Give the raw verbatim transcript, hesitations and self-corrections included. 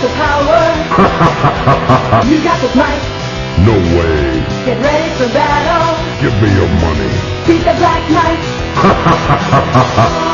the power. You got the might. No way. Get ready for battle. Give me your money. Beat the Black Knight.